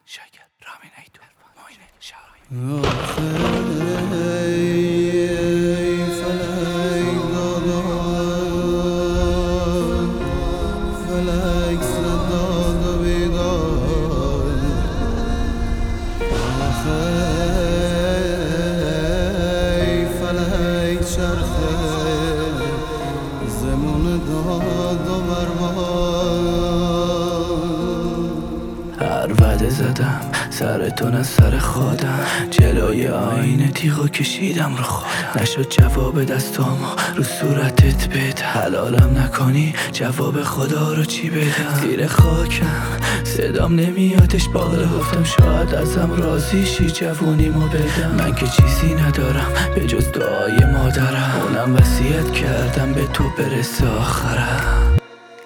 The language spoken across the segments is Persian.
شاید رامین ایدو موینه شاید فلک صداد و بیدار فلک چرخه زمون داد و هر وعده زدم سرتون از سر خودم، جلوی آینه تیغو کشیدم رو خودم. نشد جواب دستامو رو صورتت بده، حلالم نکنی جواب خدا رو چی بدم؟ زیر خاکم صدام نمیادش باقله، گفتم شاید ازم راضی شی جوونیمو بدم. من که چیزی ندارم به جز دعای مادرم، اونم وصیت کردم به تو برسه آخرم.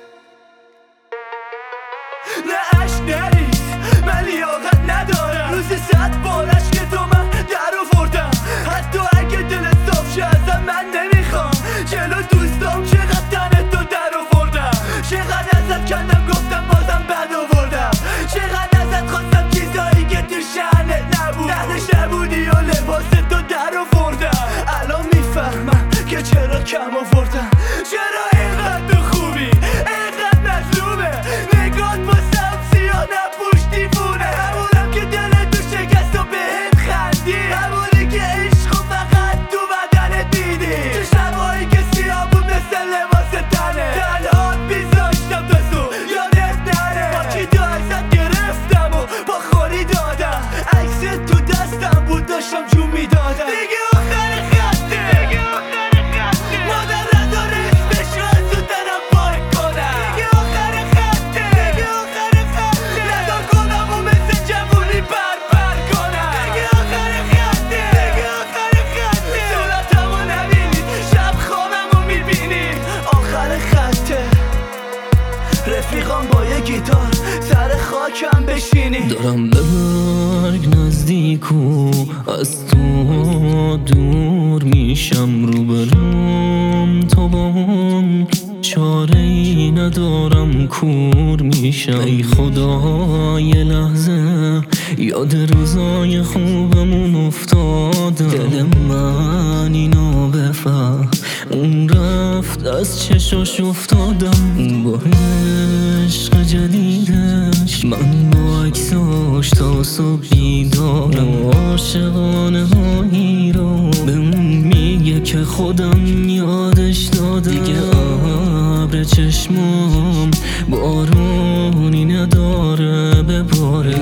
نه عشق نریز من لیاقت ندارم، روزی 100 بار عشق تو من در آوردم. حتی اگه دلت صاف شه ازم من نمیخوام، جلو دوستام چقدر تنت تو در آوردم. چقدر ازت کندم گفتم بازم بد آوردم، چقدر ازت خواستم چیزایی که تو شأنت نبود، اهلش نبودی و لباس تو در آوردم. الان میفهمم که چرا کم آوردم، چرا اینقدر تو خوبی اینقدر مظلومه. نگات واسم سیاه نپوش دیوونه، همونم که دل تو شکست و بهت خندی، همونی که عشقو فقط تو بدنت دیدی، تو شبایی که سیاه بود مثل لباس تنه. تنها بیزاشتم دستو یادت نره، با کی تو ازت گرفتم و با خوری دادم. عکست تو دستم بود داشتم جون میدادم. دیگه آخر خطه مادر نداره اسمش رو از تو دارم پاک کنم. دیگه آخر خطه ندار کنم و مثل جوونی بر کنم. دیگه آخر خطه صورتمو نبینی شب خوابمو میبینی. آخر خطه رفیقام با یه گیتار سر خاکم بشینی. دارم به مرگ نزدیک و از تو دور میشم، رو برم تا بام چاره ای ندارم کور میشم. ای خدا یه لحظه یاد روزای خوبمون افتادم، دل من اینو بفهم اون رفت از چشاش افتادم. اون با عشق جدیدش من با عکساش تا صبح بیدارم. عاشقانه هایی رو به اون میگه که خودم یادش دادم. دیگه ابر چشمام بارونی نداره بباره،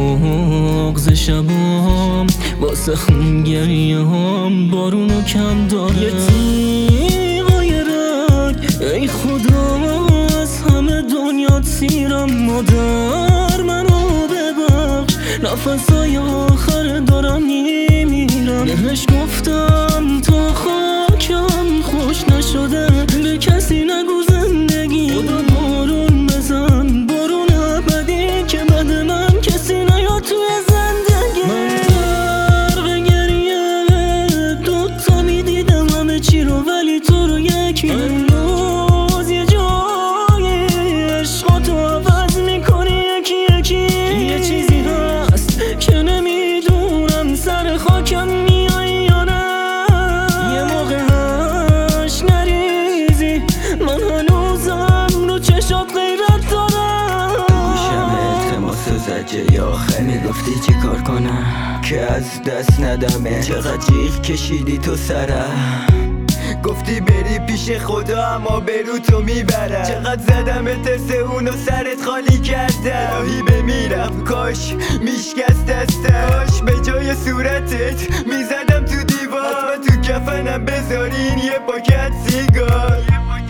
بغض شبام واسه خونگریه هم بارونو کم داره. یه تیغای رنگ ای خدا از همه دنیا سیرم، مادر منو ببخش نفسای آخر دارم میمیرم. بهش گفتم تا خاکم خوش نشده به کسی نگو زندگی، خدا بارون بزن بارون ابدی که بعد من کسی نیاد توی زندگی. من غرق گریه دوتا میدیدم همه چی رو ولی تو رو یکی. امروز یه جایی عشقاتو عوض میکنی یکی یکی. یه چیزی هست که نمیدونم سر خاکم میای یا نه. یه موقع هش نریزی من هنوزم رو چشات غیرت دارم. گوشم التماس و زجه آخر میگفتی چی کار کنم که از دست ندمه. چقدر جیغ کشیدی تو سرم، گفتی بری پیش خدا اما برو تو میبرم. چقدر زدم ترس اونو سرت خالی کردم، الهی بمیرم کاش میشکست دستم. کاش به جای صورتت میزدم تو دیوار، حتما تو کفنم بذارین یه پاکت سیگار.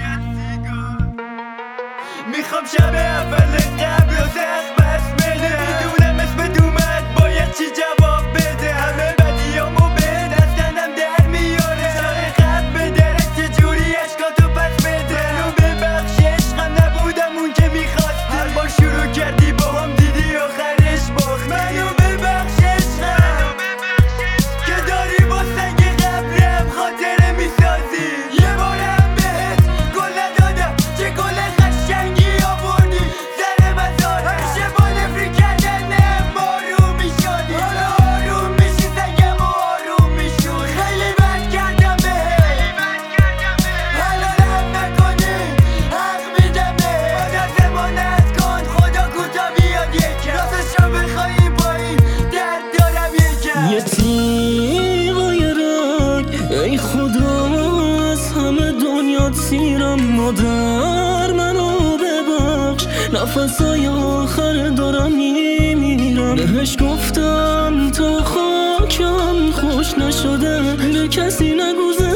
میخوام شب اول قبل و زخم بس بده، میدونم اسم دومت باید چی جواب بده. همه بدیامو به دستنم در میاره، سر خط به درک چجوری عشقاتو پس بده. منو ببخش عشقم نبودم اون که میخواستی، هر بار شروع کردی با هم دیدی آخرش باختی. منو ببخش عشقم که داری با سنگ قبرم خاطره میسازی. یه بارم بهت گل ندادم چه گل قشنگی آوردی سر مزار. همیشه اسیرم مادر منو ببخش، نفسای آخر دارم میمیرم. بهش گفتم تا خاکم خوش نشده به کسی نگو